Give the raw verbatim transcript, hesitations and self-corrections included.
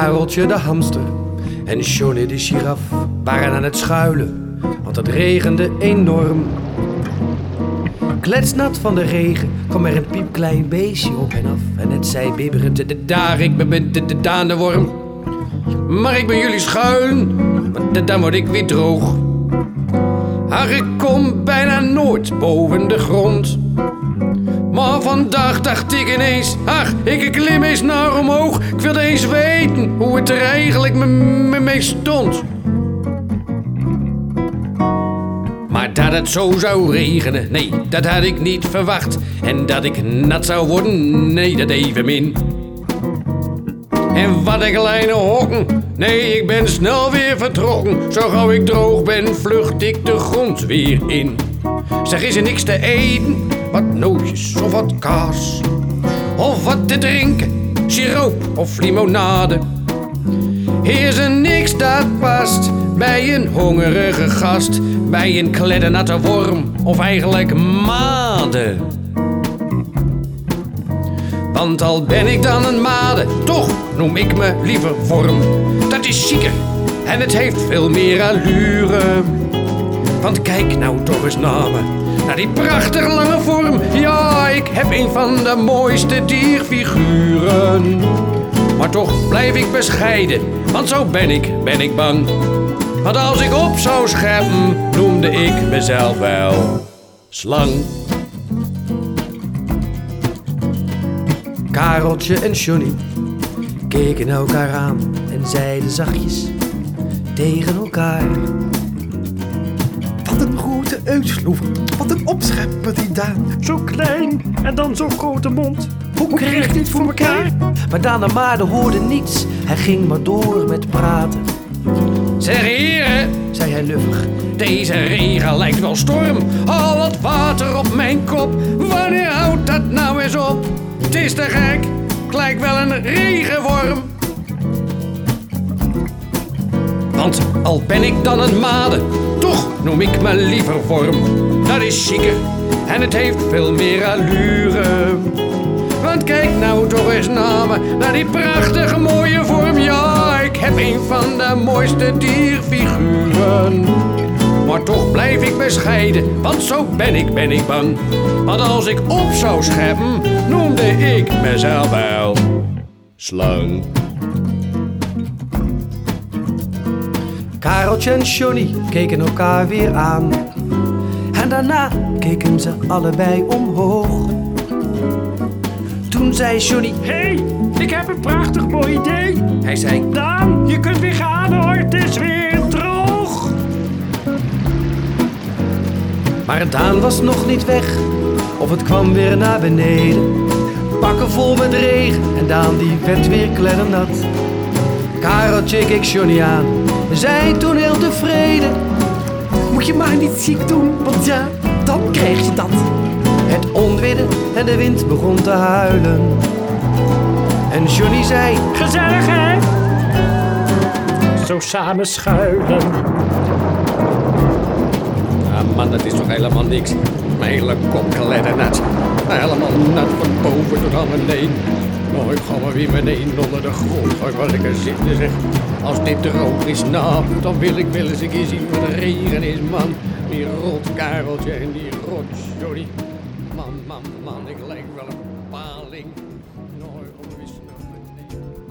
Kareltje de hamster en Johnny de giraf waren aan het schuilen, want het regende enorm. Kletsnat van de regen kwam er een piepklein beestje op hen af en het zei bibberend: daar, ik ben de Daan de worm. Maar ik ben jullie schuilen, want dan word ik weer droog. Ach, ik kom bijna nooit boven de grond. Maar vandaag dacht ik ineens: ach, ik klim eens naar omhoog. Ik wilde eens weten hoe het er eigenlijk me, me mee stond. Maar dat het zo zou regenen, nee, dat had ik niet verwacht. En dat ik nat zou worden, nee, dat evenmin. En wat een kleine hokken, nee, ik ben snel weer vertrokken. Zo gauw ik droog ben, vlucht ik de grond weer in. Zeg, is er niks te eten? Wat nootjes of wat kaas? Of wat te drinken, siroop of limonade? Is er niks dat past bij een hongerige gast? Bij een kleddernatte worm of eigenlijk made? Want al ben ik dan een made, toch noem ik me liever worm. Dat is chiquer en het heeft veel meer allure. Want kijk nou toch eens naar me, naar die prachtig lange vorm. Ja, ik heb een van de mooiste dierfiguren. Maar toch blijf ik bescheiden, want zo ben ik, ben ik bang. Want als ik op zou scheppen, noemde ik mezelf wel slang. Kareltje en Johnny keken elkaar aan en zeiden zachtjes tegen elkaar: wat een grote uitsloever, wat een opschepper die Daan. Zo klein en dan zo'n grote mond. Hoe, Hoe kreeg hij dit voor elkaar? Maar Daan de Maarde hoorde niets, hij ging maar door met praten. Zeg heren, zei hij luffig, deze regen lijkt wel storm. Al wat water op mijn kop, wanneer houdt dat nou eens op? Het is te gek, het lijkt wel een regenworm. Want al ben ik dan een made, toch noem ik me liever vorm. Dat is chiquer en het heeft veel meer allure. Want kijk nou toch eens naar me, naar die prachtige mooie vorm. Ja, ik heb een van de mooiste dierfiguren. Maar toch blijf ik bescheiden, want zo ben ik, ben ik bang. Want als ik op zou scheppen, noemde ik mezelf wel slang. Kareltje en Johnny keken elkaar weer aan. En daarna keken ze allebei omhoog. Toen zei Johnny: hé, hey, ik heb een prachtig mooi idee. Hij zei: Daan, je kunt weer gaan hoor, het is weer droog. Maar Daan was nog niet weg, of het kwam weer naar beneden. Pakken vol met regen en Daan die werd weer kleddernat. Kareltje keek Johnny aan, zei toen heel tevreden: moet je maar niet ziek doen, want ja, dan krijg je dat. Het onweerde en de wind begon te huilen. En Johnny zei: gezellig hè? Zo samen schuilen. Ah man, dat is toch helemaal niks. Mijn hele kop kleddernat. Helemaal nat van boven tot aan beneden. Oh, ik ga maar weer beneden onder de grond. Ga ik wel lekker zitten zeg. Als dit droog is, nou, dan wil ik wel eens een keer zien wat de regen is, man. Die rot Kareltje en die rot Johnny. Man, man, man, ik lijk wel een paling. Nou, ik ga maar weer snappen.